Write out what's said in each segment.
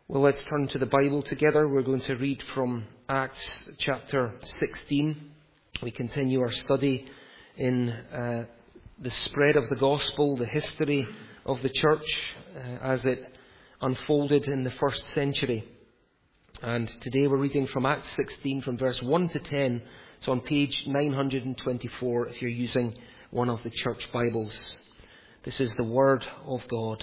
Well, let's turn to the Bible together. We're going to read from Acts chapter 16. We continue our study in the spread of the gospel, the history of the church as it unfolded in the first century. And today we're reading from Acts 16 from verse 1 to 10. It's on page 924 if you're using one of the church Bibles. This is the Word of God.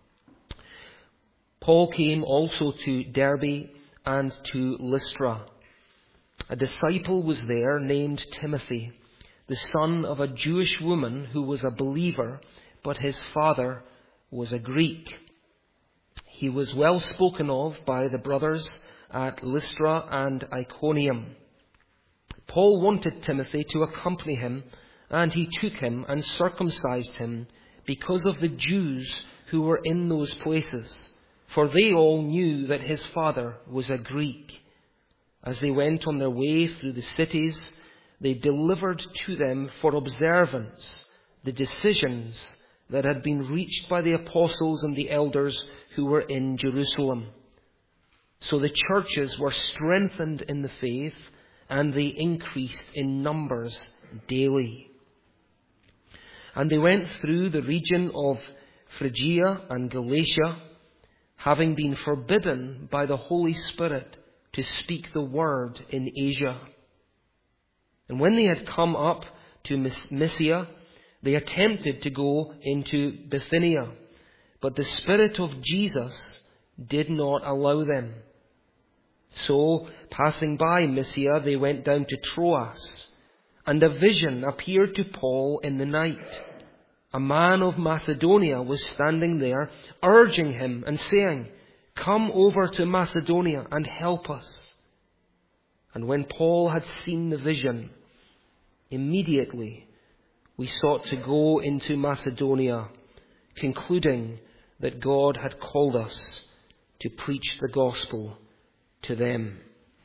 Paul came also to Derbe and to Lystra. A disciple was there named Timothy, the son of a Jewish woman who was a believer, but his father was a Greek. He was well spoken of by the brothers at Lystra and Iconium. Paul wanted Timothy to accompany him, and he took him and circumcised him because of the Jews who were in those places. For they all knew that his father was a Greek. As they went on their way through the cities, they delivered to them for observance the decisions that had been reached by the apostles and the elders who were in Jerusalem. So the churches were strengthened in the faith, and they increased in numbers daily. And they went through the region of Phrygia and Galatia, having been forbidden by the Holy Spirit to speak the word in Asia. And when they had come up to Mysia, they attempted to go into Bithynia, but the Spirit of Jesus did not allow them. So, passing by Mysia, they went down to Troas, and a vision appeared to Paul in the night. A man of Macedonia was standing there, urging him and saying, "Come over to Macedonia and help us." And when Paul had seen the vision, immediately we sought to go into Macedonia, concluding that God had called us to preach the gospel to them.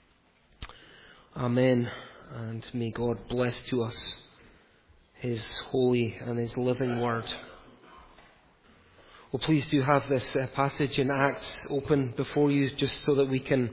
Amen. And may God bless to us His holy and His living word. Well, please do have this passage in Acts open before you, just so that we can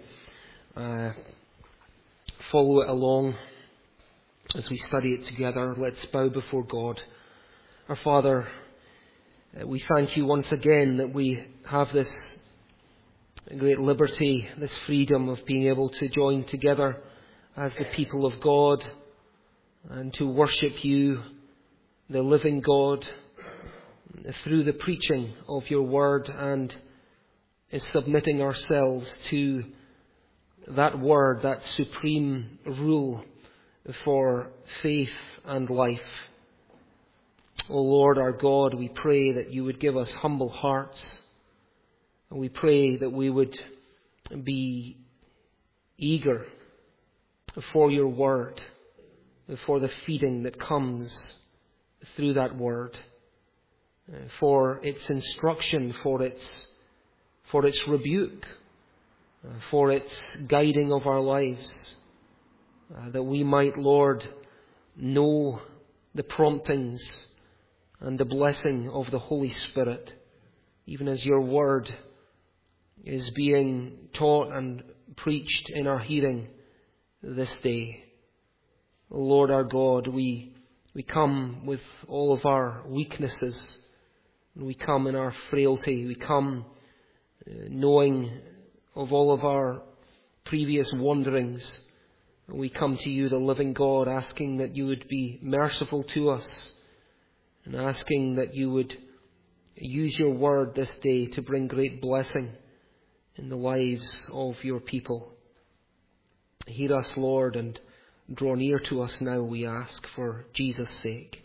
follow it along as we study it together. Let's bow before God. Our Father, we thank you once again that we have this great liberty, this freedom of being able to join together as the people of God and to worship you, the living God, through the preaching of your word, and submitting ourselves to that word, that supreme rule for faith and life. O Lord our God, we pray that you would give us humble hearts. And we pray that we would be eager for your word, for the feeding that comes through that word, for its instruction, for its rebuke, for its guiding of our lives, that we might, Lord, know the promptings and the blessing of the Holy Spirit, even as your word is being taught and preached in our hearing this day. Lord our God, we come with all of our weaknesses. We come in our frailty. We come knowing of all of our previous wanderings. We come to you, the living God, asking that you would be merciful to us, and asking that you would use your word this day to bring great blessing in the lives of your people. Hear us, Lord, and draw near to us now, we ask, for Jesus' sake.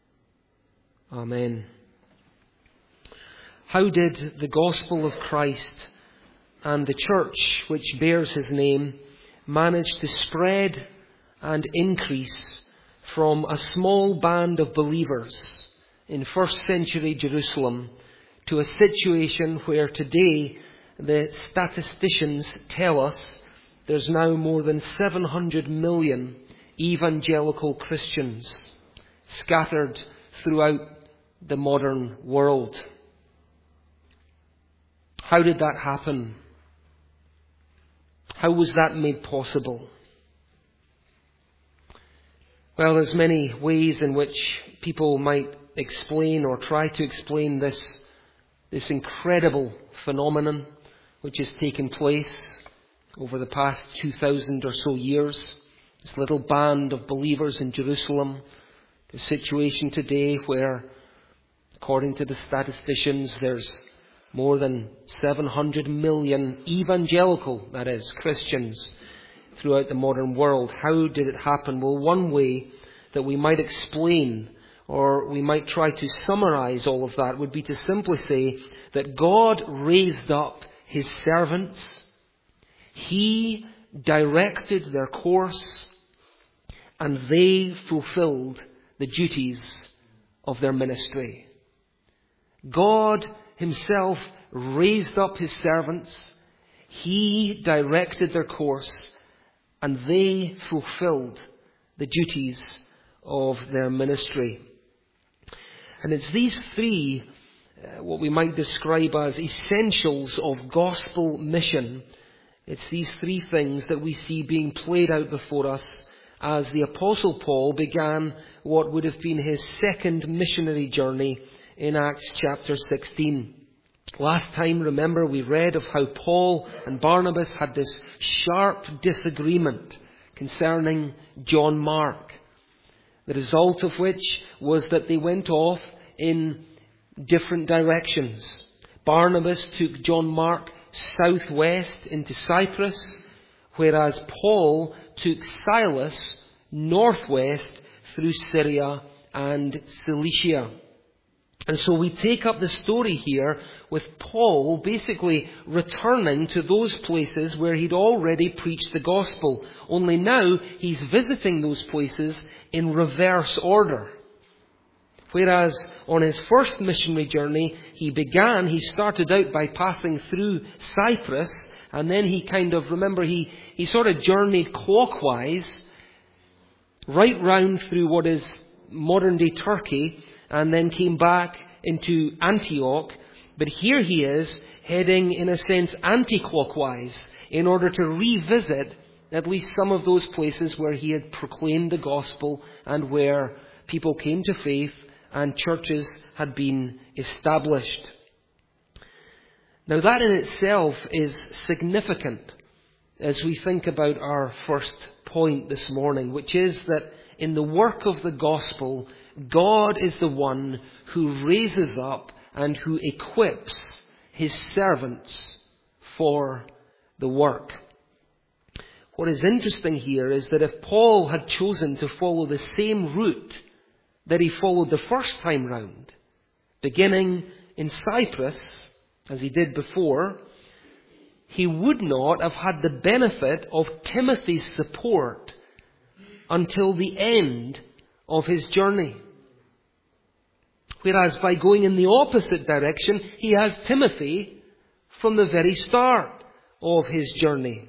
Amen. How did the gospel of Christ and the church which bears his name manage to spread and increase from a small band of believers in first century Jerusalem to a situation where today the statisticians tell us there's now more than 700 million evangelical Christians scattered throughout the modern world? How did that happen? How was that made possible? Well, there's many ways in which people might explain or try to explain this incredible phenomenon which has taken place over the past 2,000 or so years. This little band of believers in Jerusalem, the situation today where, according to the statisticians, there's more than 700 million evangelical, that is, Christians throughout the modern world. How did it happen? Well, one way that we might explain, or we might try to summarize all of that, would be to simply say that God raised up His servants. He directed their course, and they fulfilled the duties of their ministry. God Himself raised up His servants. He directed their course, and they fulfilled the duties of their ministry. And it's these three, what we might describe as essentials of gospel mission. It's these three things that we see being played out before us as the Apostle Paul began what would have been his second missionary journey in Acts chapter 16. Last time, remember, we read of how Paul and Barnabas had this sharp disagreement concerning John Mark. The result of which was that they went off in different directions. Barnabas took John Mark southwest into Cyprus, whereas Paul took Silas northwest through Syria and Cilicia. And so we take up the story here with Paul basically returning to those places where he'd already preached the gospel. Only now he's visiting those places in reverse order. Whereas on his first missionary journey, he started out by passing through Cyprus, and then he sort of journeyed clockwise right round through what is modern day Turkey, and then came back into Antioch. But here he is heading, in a sense, anti-clockwise in order to revisit at least some of those places where he had proclaimed the gospel and where people came to faith and churches had been established. Now that in itself is significant as we think about our first point this morning, which is that in the work of the gospel, God is the one who raises up and who equips His servants for the work. What is interesting here is that if Paul had chosen to follow the same route that he followed the first time round, beginning in Cyprus, as he did before, he would not have had the benefit of Timothy's support until the end of his journey. Whereas by going in the opposite direction, he has Timothy from the very start of his journey.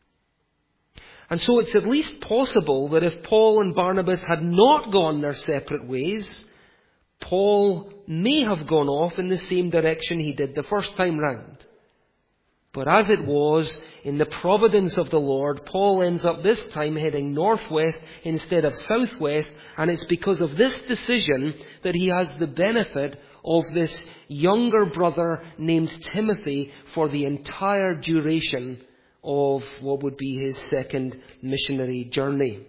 And so it's at least possible that if Paul and Barnabas had not gone their separate ways, Paul may have gone off in the same direction he did the first time round. But as it was, in the providence of the Lord, Paul ends up this time heading northwest instead of southwest, and it's because of this decision that he has the benefit of this younger brother named Timothy for the entire duration of what would be his second missionary journey.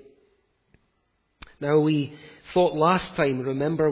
Now we thought last time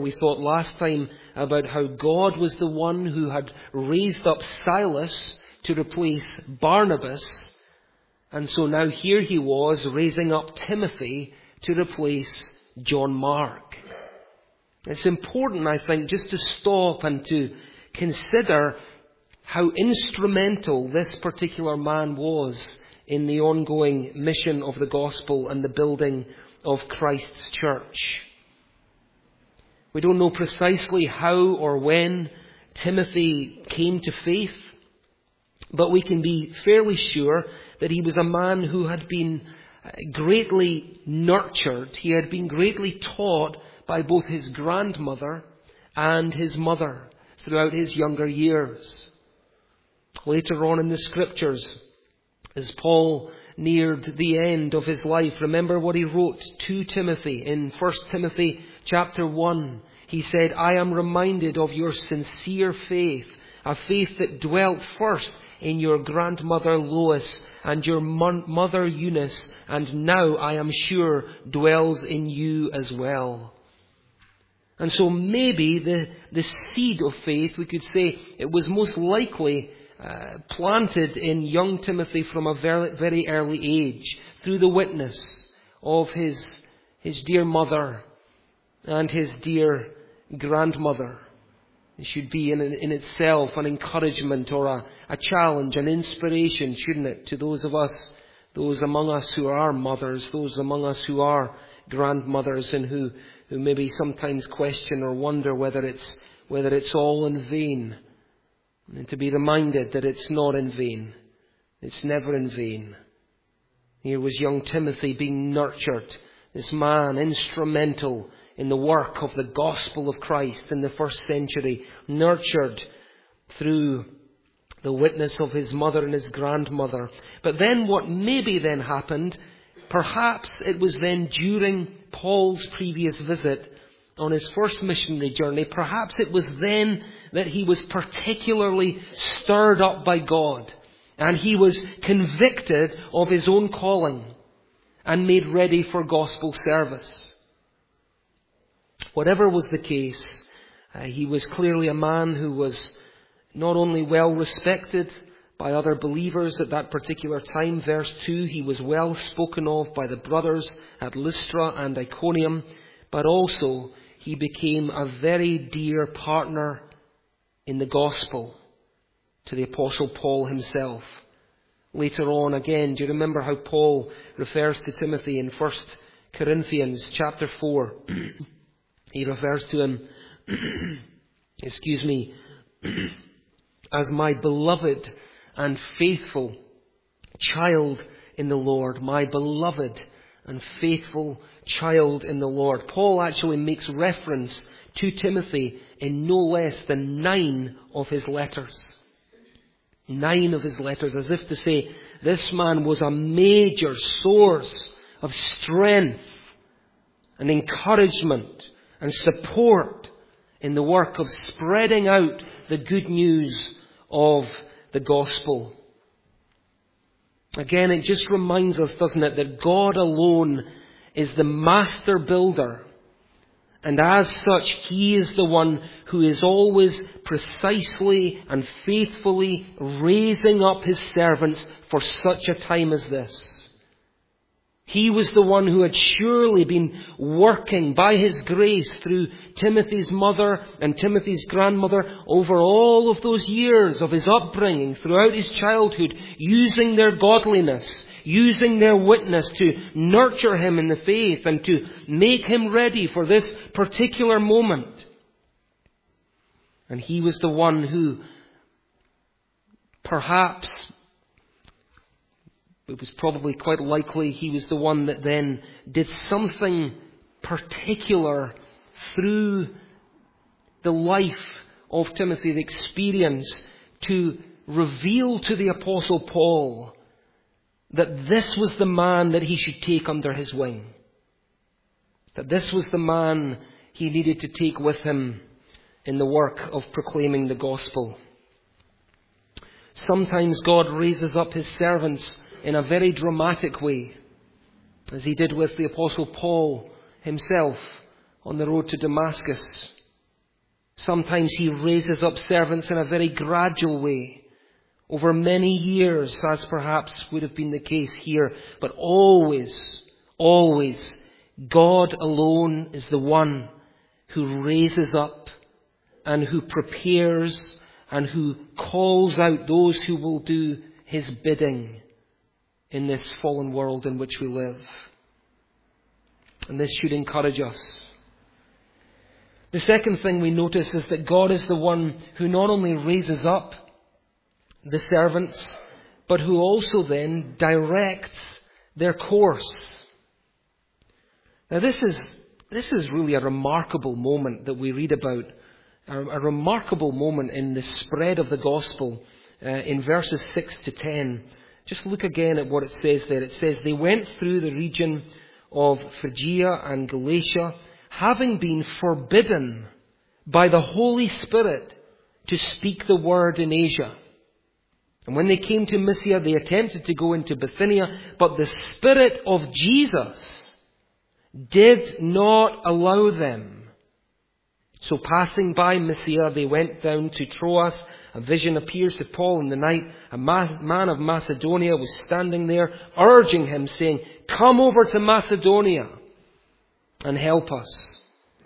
about how God was the one who had raised up Silas to replace Barnabas, and so now here he was raising up Timothy to replace John Mark. It's important, I think, just to stop and to consider how instrumental this particular man was in the ongoing mission of the gospel and the building of Christ's church. We don't know precisely how or when Timothy came to faith, but we can be fairly sure that he was a man who had been greatly nurtured. He had been greatly taught by both his grandmother and his mother throughout his younger years. Later on in the Scriptures, As Paul neared the end of his life, remember what he wrote to Timothy in 1 Timothy chapter 1. He said, I am reminded of your sincere faith, a faith that dwelt first in your grandmother Lois and your mother Eunice, and now, I am sure, dwells in you as well. And so maybe the seed of faith, we could say, it was most likely planted in young Timothy from a very, very early age through the witness of his dear mother and his dear grandmother. It should be in itself an encouragement or a challenge, an inspiration, shouldn't it, to those of us, those among us who are mothers, those among us who are grandmothers, and who maybe sometimes question or wonder whether it's all in vain. And to be reminded that it's not in vain. It's never in vain. Here was young Timothy being nurtured, this man instrumental in the work of the gospel of Christ in the first century, nurtured through the witness of his mother and his grandmother. But then what maybe then happened, perhaps it was then during Paul's previous visit on his first missionary journey, perhaps it was then that he was particularly stirred up by God, and he was convicted of his own calling and made ready for gospel service. Whatever was the case, he was clearly a man who was not only well respected by other believers at that particular time. Verse 2, he was well spoken of by the brothers at Lystra and Iconium, but also he became a very dear partner in the gospel to the Apostle Paul himself. Later on, again, do you remember how Paul refers to Timothy in 1 Corinthians chapter 4? He refers to him, as my beloved and faithful child in the Lord. My beloved and faithful child in the Lord. Paul actually makes reference to Timothy in no less than 9 of his letters. 9 of his letters, as if to say, this man was a major source of strength and encouragement and support in the work of spreading out the good news of the gospel. Again, it just reminds us, doesn't it, that God alone is the master builder. And as such, He is the one who is always precisely and faithfully raising up His servants for such a time as this. He was the one who had surely been working by His grace through Timothy's mother and Timothy's grandmother over all of those years of his upbringing throughout his childhood, using their godliness, using their witness to nurture him in the faith and to make him ready for this particular moment. And he was the one who perhaps, it was probably quite likely, he was the one that then did something particular through the life of Timothy, the experience, to reveal to the Apostle Paul that this was the man that he should take under his wing. That this was the man he needed to take with him in the work of proclaiming the gospel. Sometimes God raises up His servants in a very dramatic way, as He did with the Apostle Paul himself on the road to Damascus. Sometimes He raises up servants in a very gradual way, over many years, as perhaps would have been the case here. But always, always, God alone is the one who raises up and who prepares and who calls out those who will do His bidding in this fallen world in which we live. And this should encourage us. The second thing we notice is that God is the one who not only raises up the servants, but who also then directs their course. Now this is really a remarkable moment that we read about, a remarkable moment in the spread of the gospel in verses 6 to 10. Just look again at what it says there. It says, they went through the region of Phrygia and Galatia, having been forbidden by the Holy Spirit to speak the word in Asia. And when they came to Mysia, they attempted to go into Bithynia, but the Spirit of Jesus did not allow them. So passing by Mysia, they went down to Troas. A vision appears to Paul in the night. A man of Macedonia was standing there, urging him, saying, "Come over to Macedonia and help us."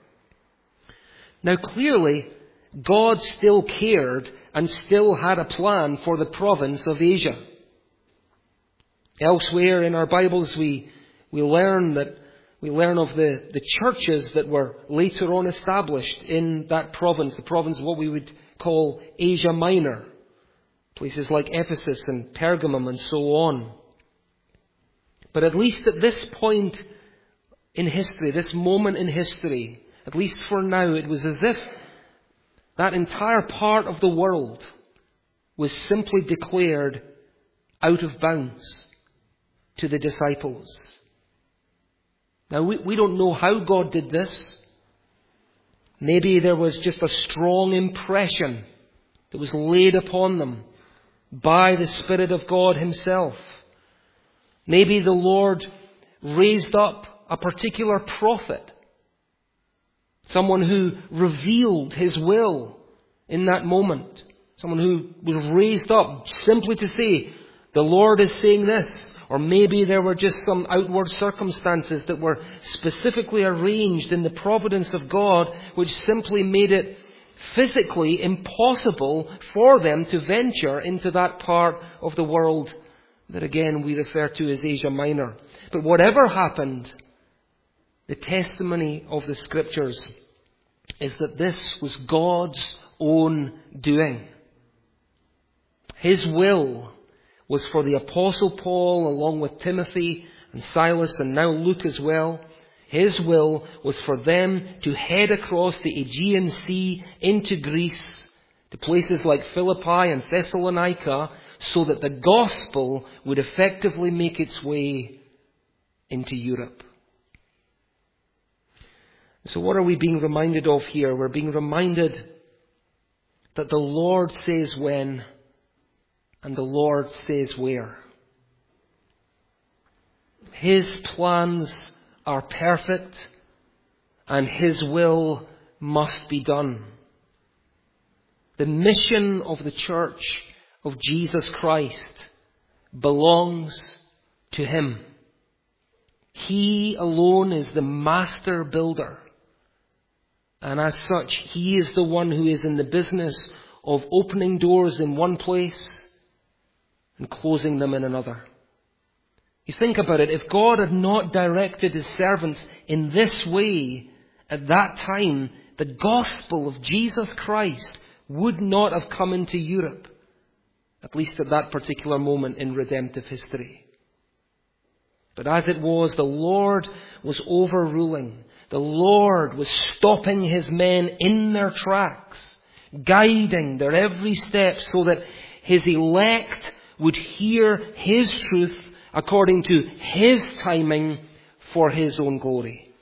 Now clearly, God still cared and still had a plan for the province of Asia. Elsewhere in our Bibles, we learn of the churches that were later on established in that province, the province of what we would call Asia Minor. Places like Ephesus and Pergamum and so on. But at least at this point in history, this moment in history, at least for now, it was as if that entire part of the world was simply declared out of bounds to the disciples. Now, we don't know how God did this. Maybe there was just a strong impression that was laid upon them by the Spirit of God Himself. Maybe the Lord raised up a particular prophet, someone who revealed His will in that moment, someone who was raised up simply to say, the Lord is saying this. Or maybe there were just some outward circumstances that were specifically arranged in the providence of God, which simply made it physically impossible for them to venture into that part of the world that again we refer to as Asia Minor. But whatever happened, the testimony of the Scriptures is that this was God's own doing. His will was for the Apostle Paul, along with Timothy and Silas and now Luke as well. His will was for them to head across the Aegean Sea into Greece, to places like Philippi and Thessalonica, so that the gospel would effectively make its way into Europe. So what are we being reminded of here? We're being reminded that the Lord says when, and the Lord says where. His plans are perfect, and His will must be done. The mission of the Church of Jesus Christ belongs to Him. He alone is the master builder. And as such, He is the one who is in the business of opening doors in one place and closing them in another. You think about it, if God had not directed His servants in this way at that time, the gospel of Jesus Christ would not have come into Europe, at least at that particular moment in redemptive history. But as it was, the Lord was overruling. The Lord was stopping His men in their tracks, guiding their every step so that His elect would hear His truth according to His timing for His own glory.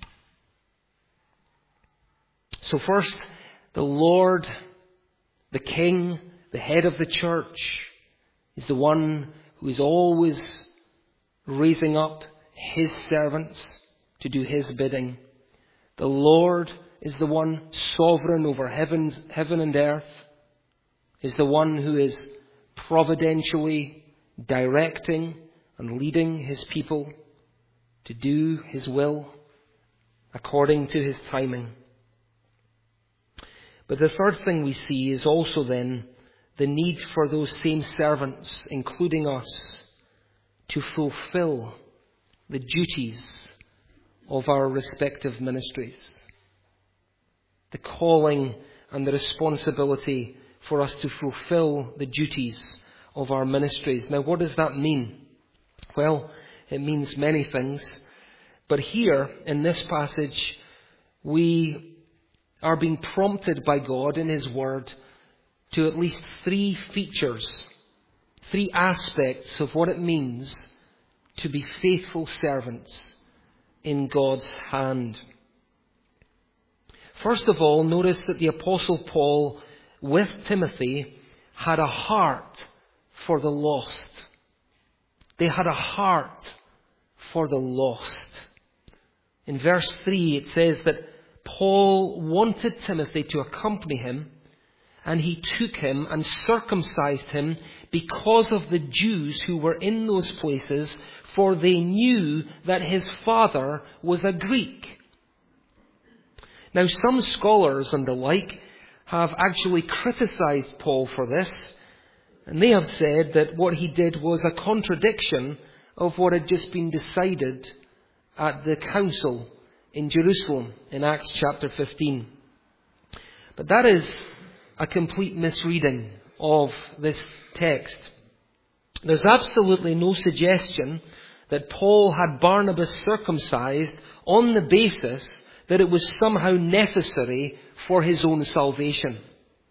So first, the Lord, the King, the head of the church, is the one who is always raising up His servants to do His bidding. The Lord is the one sovereign over heaven and earth, is the one who is providentially directing and leading His people to do His will according to His timing. But the third thing we see is also then the need for those same servants, including us, to fulfill the duties of our respective ministries. The calling and the responsibility for us to fulfill the duties of our ministries. Now, what does that mean? Well, it means many things. But here, in this passage, we are being prompted by God in His Word to at least three features, three aspects of what it means to be faithful servants in God's hand. First of all, notice that the Apostle Paul, with Timothy, had a heart for the lost. They had a heart for the lost. In verse 3 it says that Paul wanted Timothy to accompany him, and he took him and circumcised him because of the Jews who were in those places, for they knew that his father was a Greek. Now, some scholars and the like have actually criticized Paul for this, and they have said that what he did was a contradiction of what had just been decided at the council in Jerusalem in Acts chapter 15. But that is a complete misreading of this text. There's absolutely no suggestion that Paul had Barnabas circumcised on the basis that it was somehow necessary for his own salvation.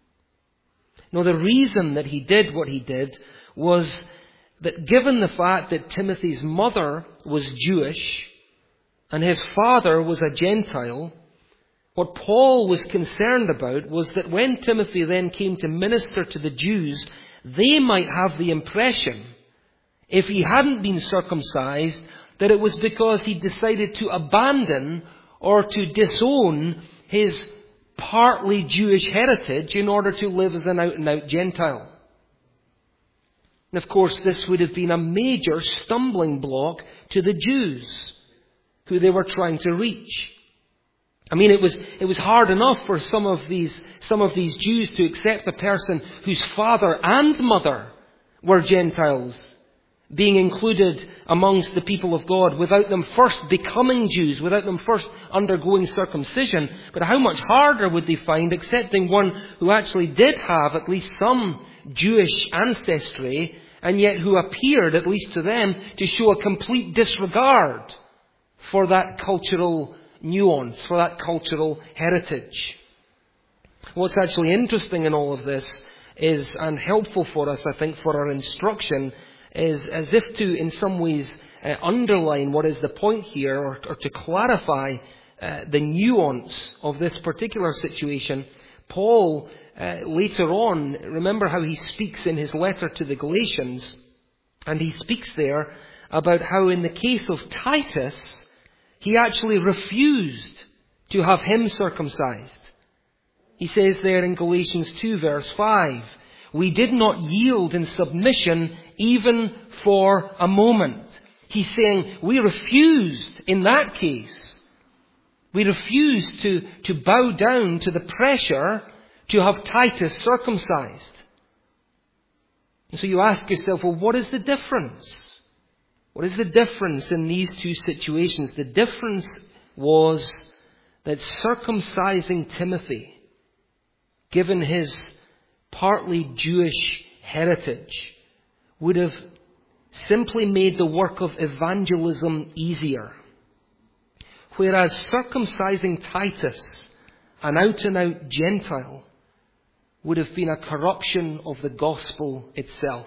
No, the reason that he did what he did was that given the fact that Timothy's mother was Jewish and his father was a Gentile, what Paul was concerned about was that when Timothy then came to minister to the Jews, they might have the impression, if he hadn't been circumcised, that it was because he decided to abandon or to disown his partly Jewish heritage in order to live as an out-and-out Gentile. And of course, this would have been a major stumbling block to the Jews who they were trying to reach. I mean, it was hard enough for some of these Jews to accept a person whose father and mother were Gentiles being included amongst the people of God without them first becoming Jews, without them first undergoing circumcision. But how much harder would they find accepting one who actually did have at least some Jewish ancestry, and yet who appeared, at least to them, to show a complete disregard for that cultural nuance, for that cultural heritage. What's actually interesting in all of this is, and helpful for us, I think, for our instruction, is as if to, in some ways, underline what is the point here, or to clarify the nuance of this particular situation. Paul, later on, remember how he speaks in his letter to the Galatians, and he speaks there about how in the case of Titus, he actually refused to have him circumcised. He says there in Galatians 2 verse 5, "We did not yield in submission even for a moment." He's saying we refused in that case. We refused to bow down to the pressure to have Titus circumcised. And so you ask yourself, well, what is the difference? What is the difference in these two situations? The difference was that circumcising Timothy, given his partly Jewish heritage, would have simply made the work of evangelism easier. Whereas circumcising Titus, an out-and-out Gentile, would have been a corruption of the gospel itself.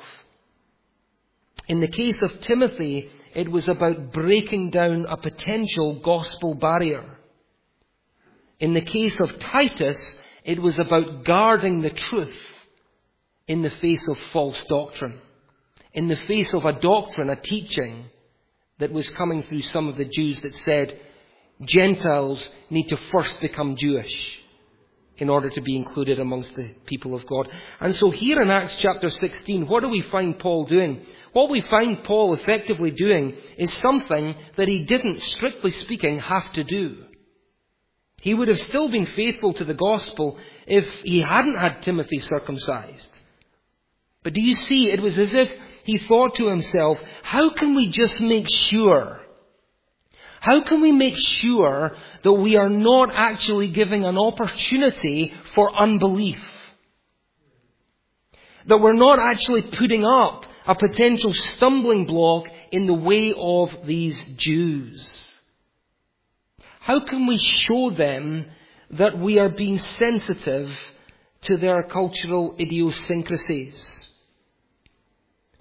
In the case of Timothy, it was about breaking down a potential gospel barrier. In the case of Titus, it was about guarding the truth in the face of false doctrine. In the face of a doctrine, a teaching that was coming through some of the Jews that said Gentiles need to first become Jewish in order to be included amongst the people of God. And so here in Acts chapter 16, what do we find Paul doing? What we find Paul effectively doing is something that he didn't, strictly speaking, have to do. He would have still been faithful to the gospel if he hadn't had Timothy circumcised. But do you see, it was as if he thought to himself, how can we just make sure? How can we make sure that we are not actually giving an opportunity for unbelief? That we're not actually putting up a potential stumbling block in the way of these Jews? How can we show them that we are being sensitive to their cultural idiosyncrasies?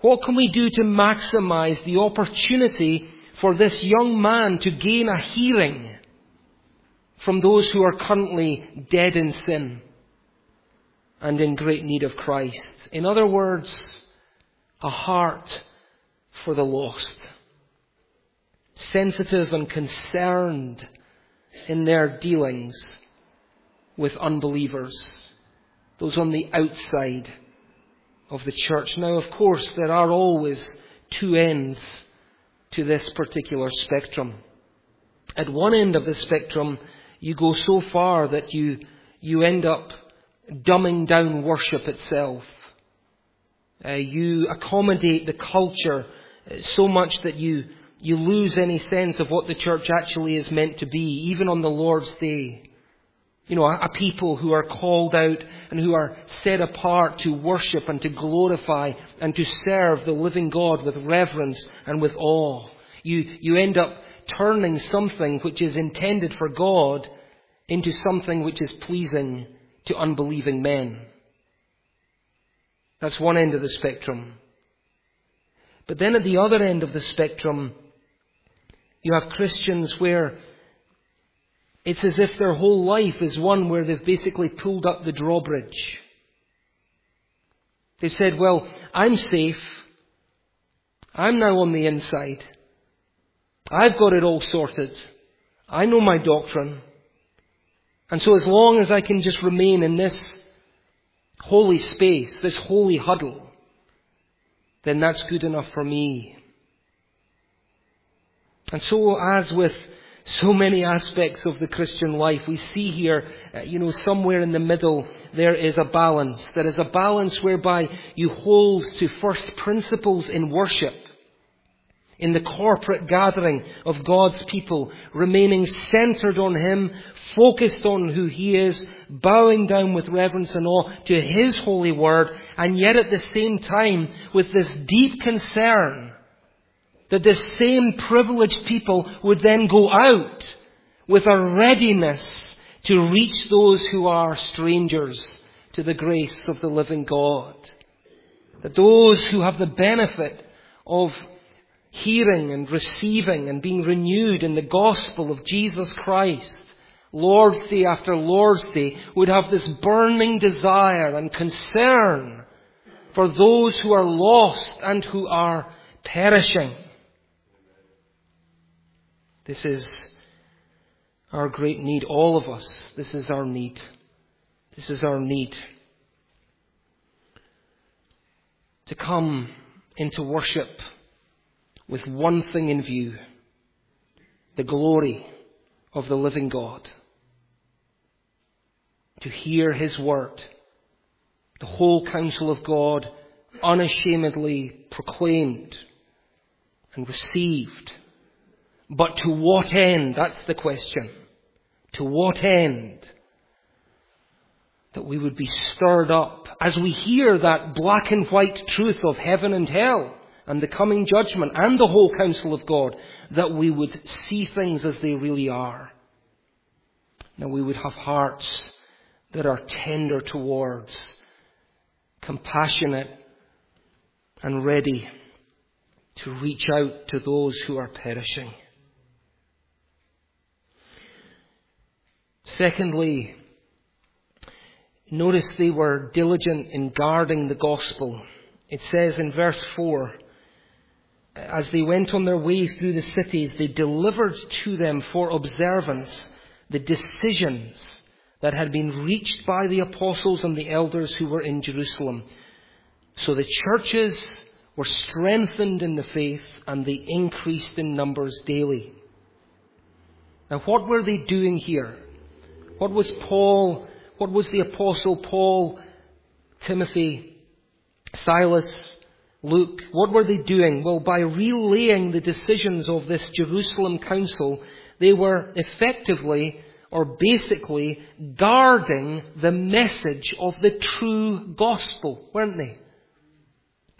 What can we do to maximize the opportunity for this young man to gain a hearing from those who are currently dead in sin and in great need of Christ? In other words, a heart for the lost. Sensitive and concerned in their dealings with unbelievers, those on the outside of the church. Now, of course, there are always two ends to this particular spectrum. At one end of the spectrum, you go so far that you end up dumbing down worship itself. You accommodate the culture so much that you lose any sense of what the church actually is meant to be, even on the Lord's Day. You know, a people who are called out and who are set apart to worship and to glorify and to serve the living God with reverence and with awe. You end up turning something which is intended for God into something which is pleasing to unbelieving men. That's one end of the spectrum. But then at the other end of the spectrum, you have Christians where it's as if their whole life is one where they've basically pulled up the drawbridge. They've said, well, I'm safe. I'm now on the inside. I've got it all sorted. I know my doctrine. And so as long as I can just remain in this holy space, this holy huddle, then that's good enough for me. And so, as with so many aspects of the Christian life, we see here, somewhere in the middle, there is a balance. There is a balance whereby you hold to first principles in worship, in the corporate gathering of God's people, remaining centered on Him, focused on who He is, bowing down with reverence and awe to His holy word, and yet at the same time with this deep concern that this same privileged people would then go out with a readiness to reach those who are strangers to the grace of the living God. That those who have the benefit of hearing and receiving and being renewed in the gospel of Jesus Christ, Lord's Day after Lord's Day, would have this burning desire and concern for those who are lost and who are perishing. This is our great need, all of us. This is our need. This is our need to come into worship with one thing in view: the glory of the living God. To hear His word, the whole counsel of God unashamedly proclaimed and received. But to what end? That's the question. To what end? That we would be stirred up as we hear that black and white truth of heaven and hell and the coming judgment and the whole counsel of God, that we would see things as they really are. That we would have hearts that are tender towards, compassionate and ready to reach out to those who are perishing. Secondly, notice they were diligent in guarding the gospel. It says in verse 4, as they went on their way through the cities, they delivered to them for observance the decisions that had been reached by the apostles and the elders who were in Jerusalem. So the churches were strengthened in the faith and they increased in numbers daily. Now, what were they doing here? What was the apostle Paul, Timothy, Silas, Luke, what were they doing? Well, by relaying the decisions of this Jerusalem council, they were effectively or basically guarding the message of the true gospel, weren't they?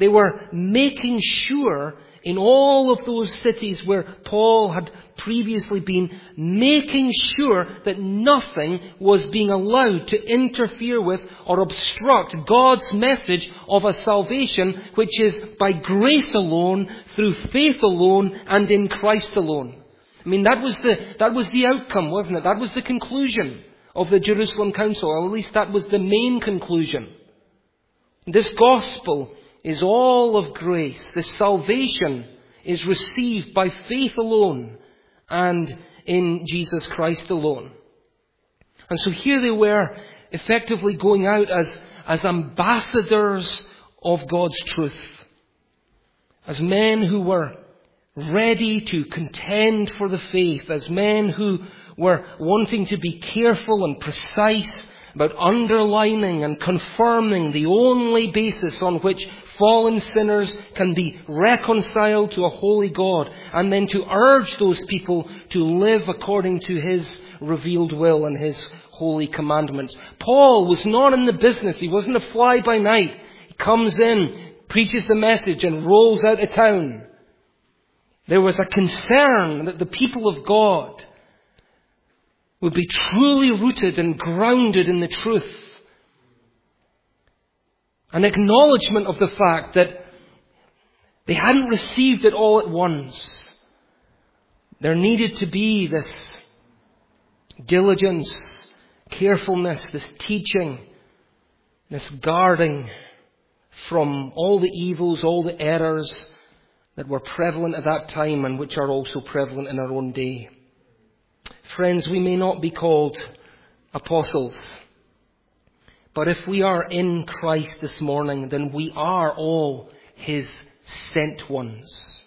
They were making sure in all of those cities where Paul had previously been, making sure that nothing was being allowed to interfere with or obstruct God's message of a salvation which is by grace alone, through faith alone, and in Christ alone. I mean, that was the outcome, wasn't it? That was the conclusion of the Jerusalem Council, or at least that was the main conclusion. This gospel is all of grace. This salvation is received by faith alone and in Jesus Christ alone. And so here they were, effectively going out as ambassadors of God's truth. As men who were ready to contend for the faith, as men who were wanting to be careful and precise about underlining and confirming the only basis on which fallen sinners can be reconciled to a holy God, and then to urge those people to live according to His revealed will and His holy commandments. Paul was not in the business. He wasn't a fly-by-night. He comes in, preaches the message, and rolls out of town. There was a concern that the people of God would be truly rooted and grounded in the truth. An acknowledgement of the fact that they hadn't received it all at once. There needed to be this diligence, carefulness, this teaching, this guarding from all the evils, all the errors that were prevalent at that time and which are also prevalent in our own day. Friends, we may not be called apostles, but if we are in Christ this morning, then we are all His sent ones.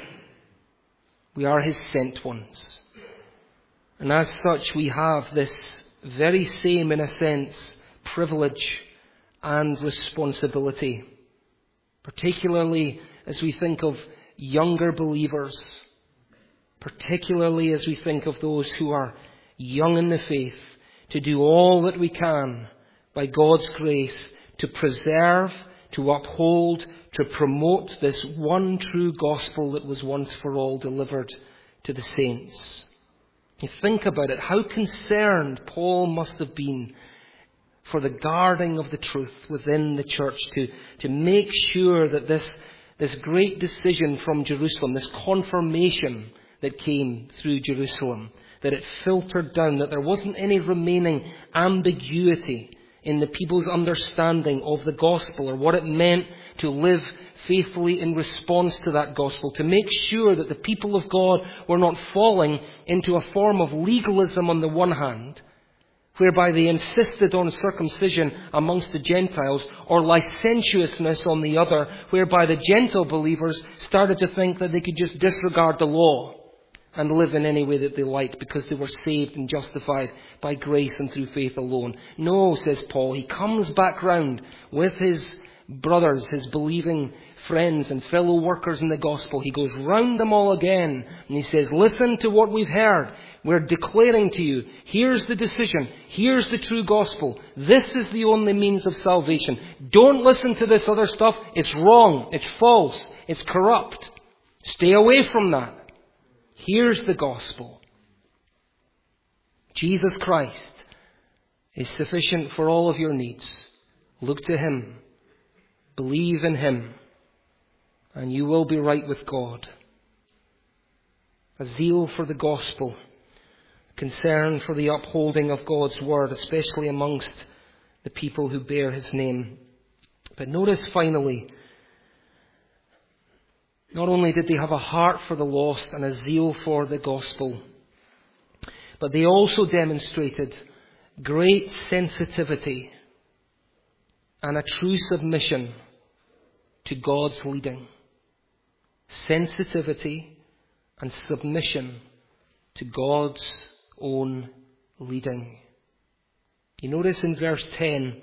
We are His sent ones. And as such, we have this very same, in a sense, privilege and responsibility, particularly as we think of younger believers, particularly as we think of those who are young in the faith, to do all that we can by God's grace to preserve, to uphold, to promote this one true gospel that was once for all delivered to the saints. You think about it, how concerned Paul must have been for the guarding of the truth within the church, to make sure that this great decision from Jerusalem, this confirmation that came through Jerusalem, that it filtered down, that there wasn't any remaining ambiguity in the people's understanding of the gospel or what it meant to live faithfully in response to that gospel, to make sure that the people of God were not falling into a form of legalism on the one hand, whereby they insisted on circumcision amongst the Gentiles, or licentiousness on the other, whereby the Gentile believers started to think that they could just disregard the law and live in any way that they liked because they were saved and justified by grace and through faith alone. No, says Paul, he comes back round with his brothers, his believing friends and fellow workers in the gospel. He goes round them all again and he says, listen to what we've heard. We're declaring to you, here's the decision, here's the true gospel. This is the only means of salvation. Don't listen to this other stuff. It's wrong, it's false, it's corrupt. Stay away from that. Here's the gospel. Jesus Christ is sufficient for all of your needs. Look to Him. Believe in Him. And you will be right with God. A zeal for the gospel. Concern for the upholding of God's word, especially amongst the people who bear His name. But notice finally, not only did they have a heart for the lost and a zeal for the gospel, but they also demonstrated great sensitivity and a true submission to God's leading. Sensitivity and submission to God's own leading. You notice in verse 10,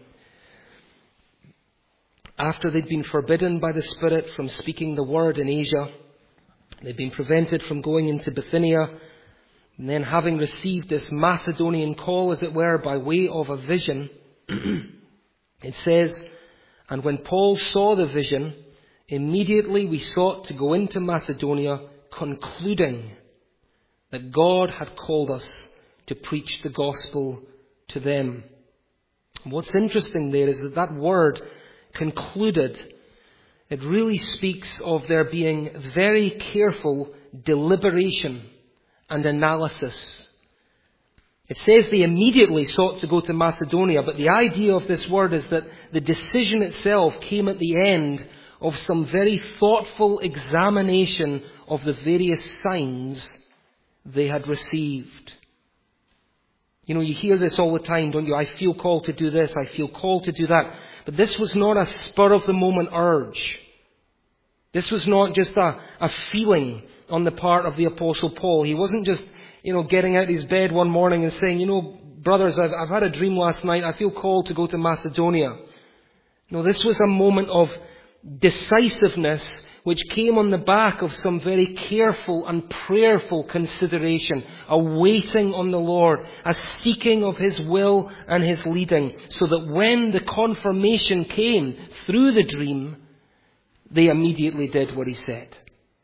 after they'd been forbidden by the Spirit from speaking the word in Asia, they'd been prevented from going into Bithynia, and then having received this Macedonian call, as it were, by way of a vision, it says, and when Paul saw the vision, Immediately we sought to go into Macedonia, concluding that God had called us to preach the gospel to them. What's interesting there is that word, concluded, it really speaks of there being very careful deliberation and analysis. It says they immediately sought to go to Macedonia, but the idea of this word is that the decision itself came at the end of some very thoughtful examination of the various signs they had received. You know, you hear this all the time, don't you? I feel called to do this, I feel called to do that. But this was not a spur-of-the-moment urge. This was not just a feeling on the part of the Apostle Paul. He wasn't just, getting out of his bed one morning and saying, brothers, I've had a dream last night, I feel called to go to Macedonia. No, this was a moment of decisiveness which came on the back of some very careful and prayerful consideration, a waiting on the Lord, a seeking of His will and His leading, so that when the confirmation came through the dream, they immediately did what He said.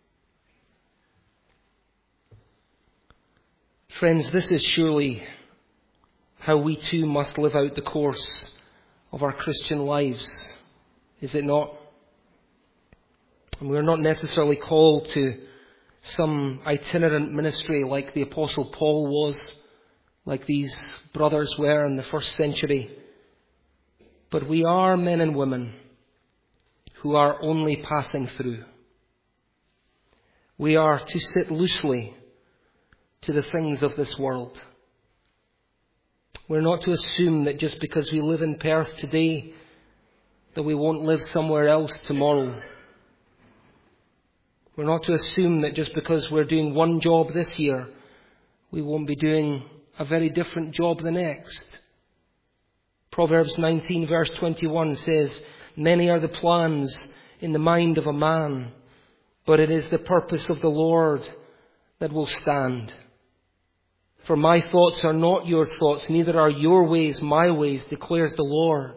Friends, this is surely how we too must live out the course of our Christian lives, is it not? And we're not necessarily called to some itinerant ministry like the Apostle Paul was, like these brothers were in the first century. But we are men and women who are only passing through. We are to sit loosely to the things of this world. We're not to assume that just because we live in Perth today, that we won't live somewhere else tomorrow. We're not to assume that just because we're doing one job this year, we won't be doing a very different job the next. Proverbs 19 verse 21 says, "Many are the plans in the mind of a man, but it is the purpose of the Lord that will stand. For my thoughts are not your thoughts, neither are your ways my ways, declares the Lord.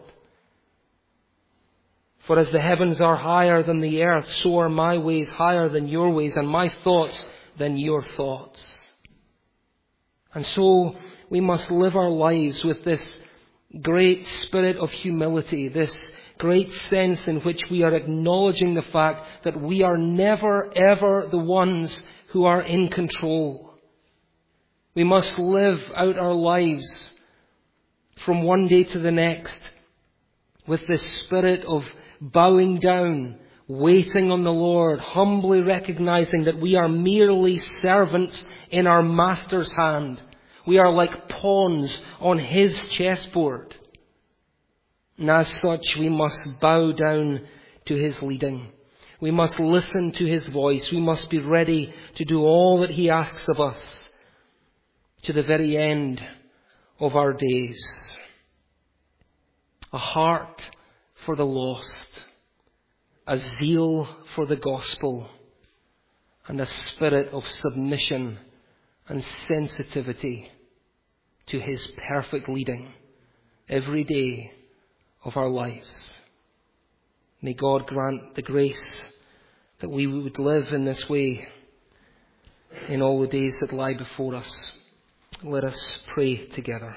For as the heavens are higher than the earth, so are my ways higher than your ways, and my thoughts than your thoughts." And so we must live our lives with this great spirit of humility, this great sense in which we are acknowledging the fact that we are never ever the ones who are in control. We must live out our lives from one day to the next with this spirit of bowing down, waiting on the Lord, humbly recognizing that we are merely servants in our Master's hand. We are like pawns on His chessboard. And as such, we must bow down to His leading. We must listen to His voice. We must be ready to do all that He asks of us to the very end of our days. A heart for the lost, a zeal for the gospel, and a spirit of submission and sensitivity to His perfect leading every day of our lives. May God grant the grace that we would live in this way in all the days that lie before us. Let us pray together.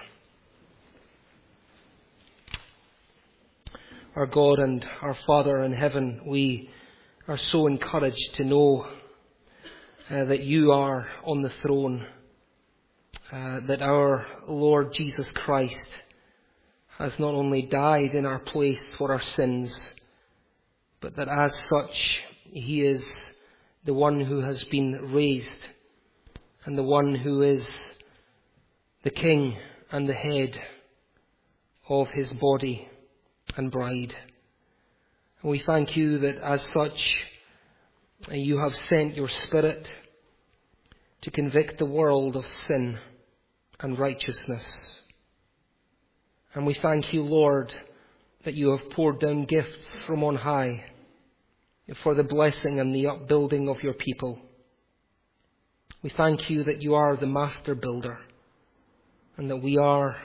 Our God and our Father in heaven, we are so encouraged to know that You are on the throne, that our Lord Jesus Christ has not only died in our place for our sins, but that as such He is the one who has been raised and the one who is the King and the head of His body and bride. And we thank You that as such You have sent Your Spirit to convict the world of sin and righteousness. And we thank You, Lord, that You have poured down gifts from on high for the blessing and the upbuilding of Your people. We thank You that You are the master builder and that we are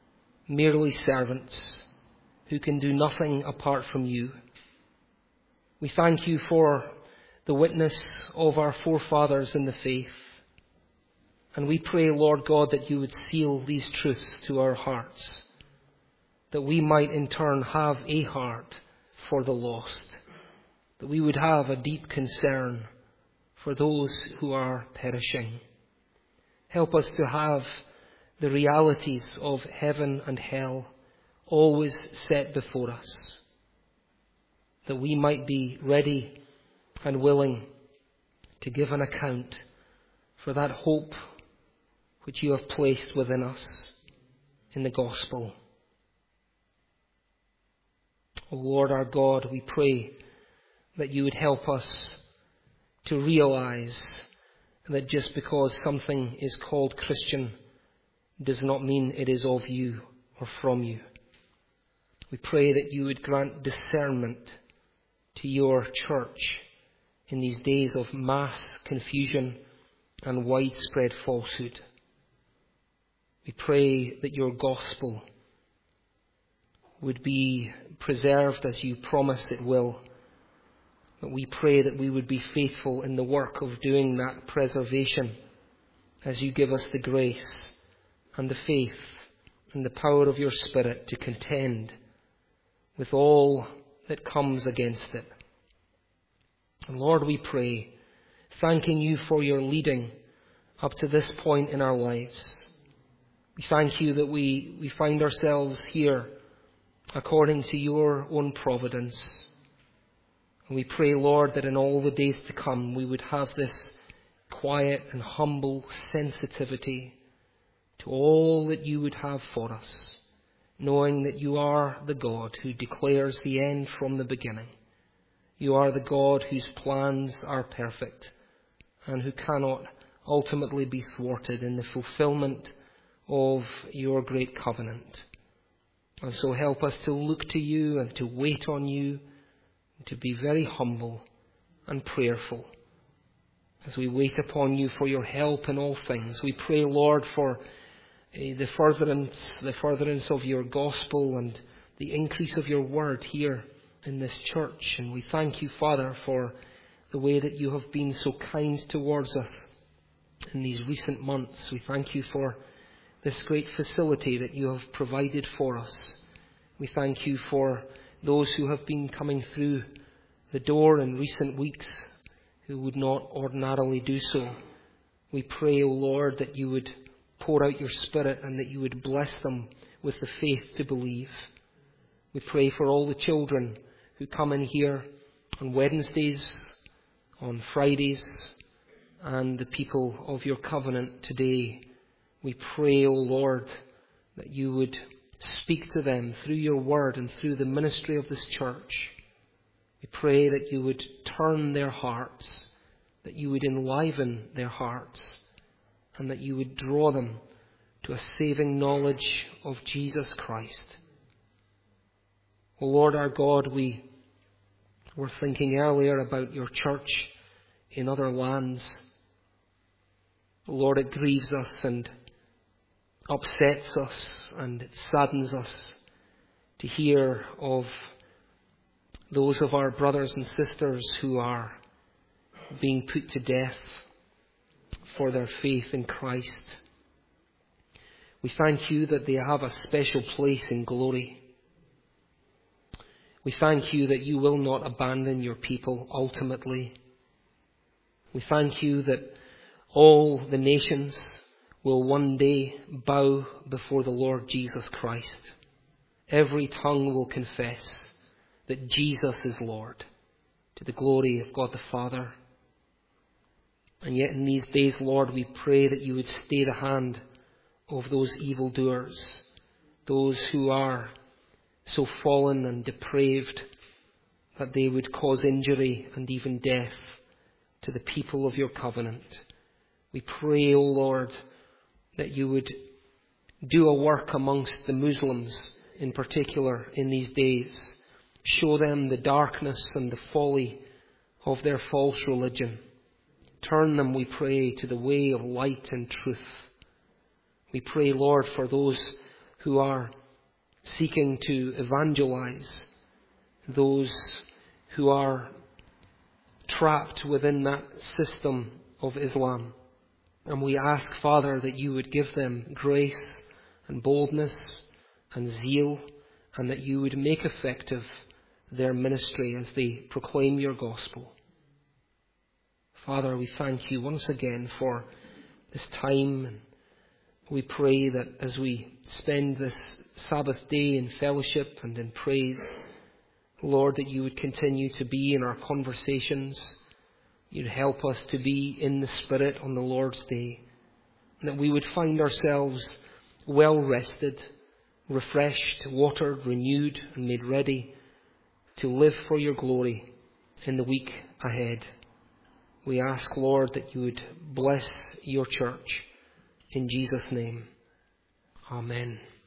merely servants who can do nothing apart from You. We thank you for the witness of our forefathers in the faith. And we pray, Lord God, that you would seal these truths to our hearts, that we might in turn have a heart for the lost, that we would have a deep concern for those who are perishing. Help us to have the realities of heaven and hell always set before us, that we might be ready and willing to give an account for that hope which you have placed within us in the gospel. O Lord our God, we pray that you would help us to realize that just because something is called Christian does not mean it is of you or from you. We pray that you would grant discernment to your church in these days of mass confusion and widespread falsehood. We pray that your gospel would be preserved as you promise it will. But we pray that we would be faithful in the work of doing that preservation as you give us the grace and the faith and the power of your Spirit to contend with all that comes against it. And Lord, we pray, thanking you for your leading up to this point in our lives. We thank you that we find ourselves here according to your own providence. And we pray, Lord, that in all the days to come we would have this quiet and humble sensitivity to all that you would have for us, knowing that you are the God who declares the end from the beginning. You are the God whose plans are perfect and who cannot ultimately be thwarted in the fulfillment of your great covenant. And so help us to look to you and to wait on you, and to be very humble and prayerful as we wait upon you for your help in all things. We pray, Lord, for the furtherance of your gospel and the increase of your word here in this church. And we thank you, Father, for the way that you have been so kind towards us in these recent months. We thank you for this great facility that you have provided for us. We thank you for those who have been coming through the door in recent weeks who would not ordinarily do so. We pray, O Lord, that you would pour out your Spirit and that you would bless them with the faith to believe. We pray for all the children who come in here on Wednesdays, on Fridays, and the people of your covenant today. We pray, O Lord, that you would speak to them through your word and through the ministry of this church. We pray that you would turn their hearts, that you would enliven their hearts, and that you would draw them to a saving knowledge of Jesus Christ. O Lord our God, we were thinking earlier about your church in other lands. Lord, it grieves us and upsets us and it saddens us to hear of those of our brothers and sisters who are being put to death for their faith in Christ. We thank you that they have a special place in glory. We thank you that you will not abandon your people ultimately. We thank you that all the nations will one day bow before the Lord Jesus Christ. Every tongue will confess that Jesus is Lord, to the glory of God the Father. And yet in these days, Lord, we pray that you would stay the hand of those evildoers, those who are so fallen and depraved that they would cause injury and even death to the people of your covenant. We pray, O Lord, that you would do a work amongst the Muslims in particular in these days. Show them the darkness and the folly of their false religion. Turn them, we pray, to the way of light and truth. We pray, Lord, for those who are seeking to evangelize, those who are trapped within that system of Islam. And we ask, Father, that you would give them grace and boldness and zeal, and that you would make effective their ministry as they proclaim your gospel. Father, we thank you once again for this time, and we pray that as we spend this Sabbath day in fellowship and in praise, Lord, that you would continue to be in our conversations. You'd help us to be in the Spirit on the Lord's day, and that we would find ourselves well rested, refreshed, watered, renewed, and made ready to live for your glory in the week ahead. We ask, Lord, that you would bless your church. In Jesus' name, amen.